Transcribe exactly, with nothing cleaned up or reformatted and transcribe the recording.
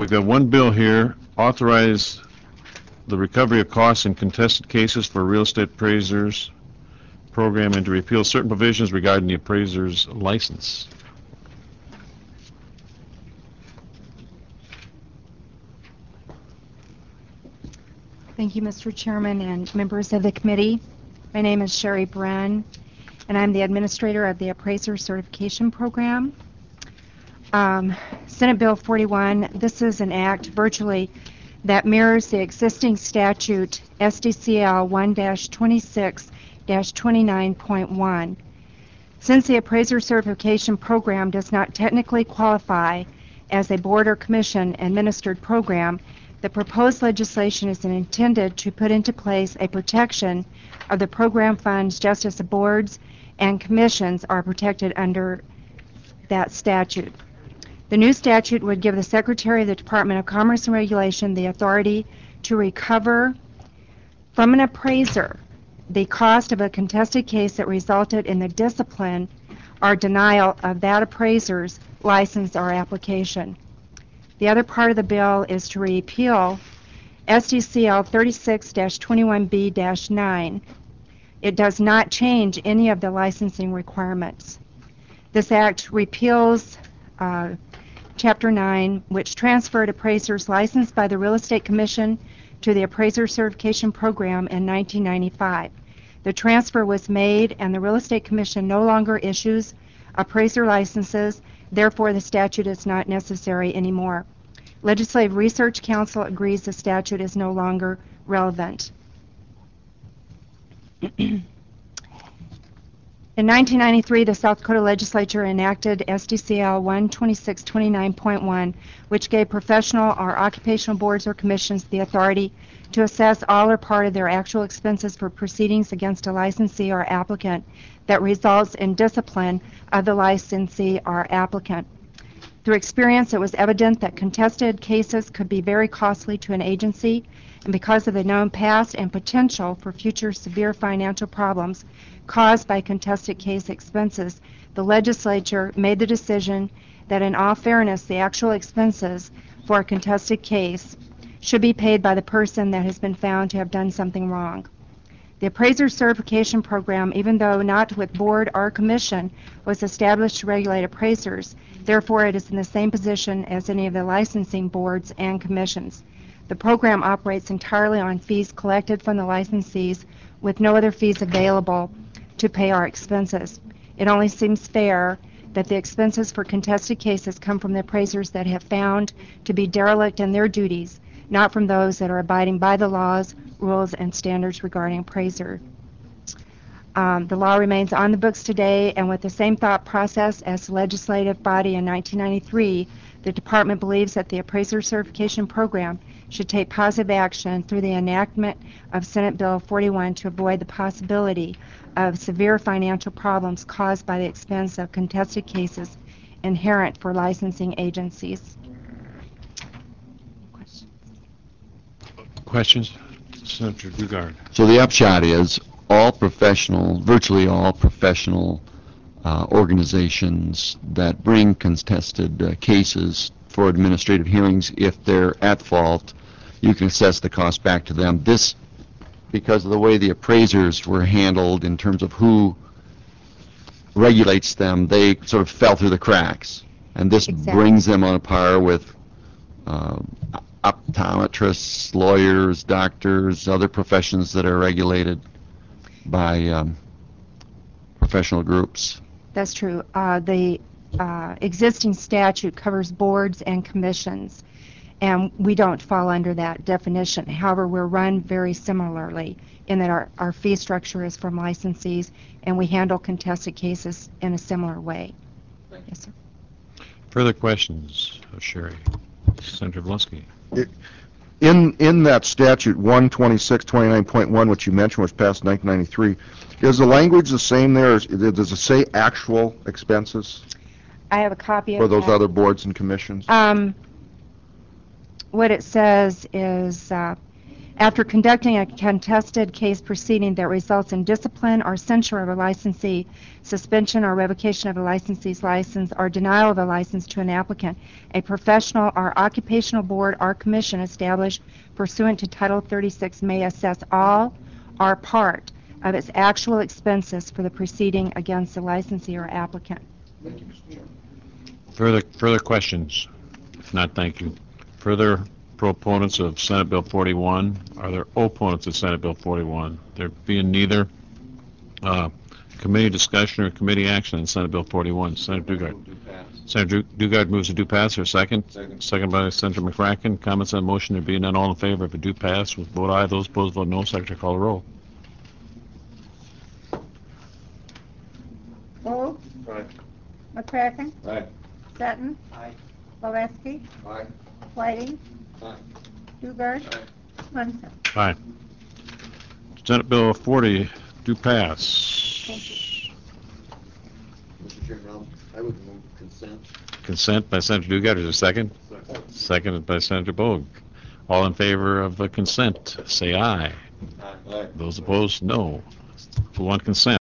We've got one bill here, authorize the recovery of costs in contested cases for real estate appraisers program and to repeal certain provisions regarding the appraiser's license. Thank you, Mister Chairman and members of the committee. My name is Sherry Bren, and I'm the administrator of the Appraiser Certification Program. Um, Senate Bill forty-one, this is an act virtually that mirrors the existing statute S D C L one dash twenty-six dash twenty-nine point one. Since the Appraiser Certification Program does not technically qualify as a board or commission administered program, the proposed legislation is intended to put into place a protection of the program funds just as the boards and commissions are protected under that statute. The new statute would give the Secretary of the Department of Commerce and Regulation the authority to recover from an appraiser the cost of a contested case that resulted in the discipline or denial of that appraiser's license or application. The other part of the bill is to repeal S D C L thirty-six dash twenty-one B dash nine. It does not change any of the licensing requirements. This act repeals uh, Chapter nine, which transferred appraisers licensed by the Real Estate Commission to the Appraiser Certification Program in nineteen ninety-five. The transfer was made and the Real Estate Commission no longer issues appraiser licenses, therefore the statute is not necessary anymore. Legislative Research Council agrees the statute is no longer relevant. In nineteen ninety-three, the South Dakota Legislature enacted S D C L one twenty-six twenty-nine point one, which gave professional or occupational boards or commissions the authority to assess all or part of their actual expenses for proceedings against a licensee or applicant that results in discipline of the licensee or applicant. Through experience, it was evident that contested cases could be very costly to an agency, and because of the known past and potential for future severe financial problems caused by contested case expenses, the legislature made the decision that in all fairness, the actual expenses for a contested case should be paid by the person that has been found to have done something wrong. The Appraiser Certification Program, even though not with board or commission, was established to regulate appraisers. Therefore, it is in the same position as any of the licensing boards and commissions. The program operates entirely on fees collected from the licensees with no other fees available to pay our expenses. It only seems fair that the expenses for contested cases come from the appraisers that have found to be derelict in their duties, not from those that are abiding by the laws, rules, and standards regarding appraiser. Um, the law remains on the books today, and with the same thought process as the legislative body in nineteen ninety-three, the department believes that the Appraiser Certification Program should take positive action through the enactment of Senate Bill forty-one to avoid the possibility of severe financial problems caused by the expense of contested cases inherent for licensing agencies. Questions? Questions? Senator Dugard. So the upshot is all professional, virtually all professional uh, organizations that bring contested uh, cases for administrative hearings, if they're at fault, you can assess the cost back to them. This, because of the way the appraisers were handled in terms of who regulates them, they sort of fell through the cracks. And this Exactly. brings them on a par with uh, optometrists, lawyers, doctors, other professions that are regulated by um, professional groups. That's true. Uh, the uh, existing statute covers boards and commissions, and we don't fall under that definition. However, we're run very similarly in that our, our fee structure is from licensees, and we handle contested cases in a similar way. Yes, sir. Further questions of Sherry? Senator Volinsky. It, in in that statute one twenty-six twenty-nine point one, which you mentioned was passed in nineteen ninety-three, is the language the same there? Is, does it say actual expenses I have a copy for of those that. other boards and commissions? Um, what it says is uh, After conducting a contested case proceeding that results in discipline or censure of a licensee, suspension or revocation of a licensee's license, or denial of a license to an applicant, a professional or occupational board or commission established pursuant to Title thirty-six may assess all or part of its actual expenses for the proceeding against the licensee or applicant. Thank you, Mister Chairman. Further, further questions? If not, thank you. Further proponents of Senate Bill forty-one? Are there opponents of Senate Bill forty-one? There being neither uh, committee discussion or committee action on Senate Bill forty-one. Senator Dugard. Senator Du- Dugard moves to do pass, or second? Second. Second by Senator McCracken. Comments on the motion? There being none, all in favor of a do pass, with vote aye. Those opposed, vote no. Secretary, call the roll. Gold, Aye. McCracken, Aye. Sutton, Aye. Wolfski, Aye. Whiting, Aye. Dugard, Aye. Munson. Aye. Senate Bill forty, do pass. Mister Chairman, I would move consent. Consent by Senator Dugard, is there a second? Second. Seconded by Senator Bogue. All in favor of uh, consent, say aye. Aye. Those opposed, no. Who want consent?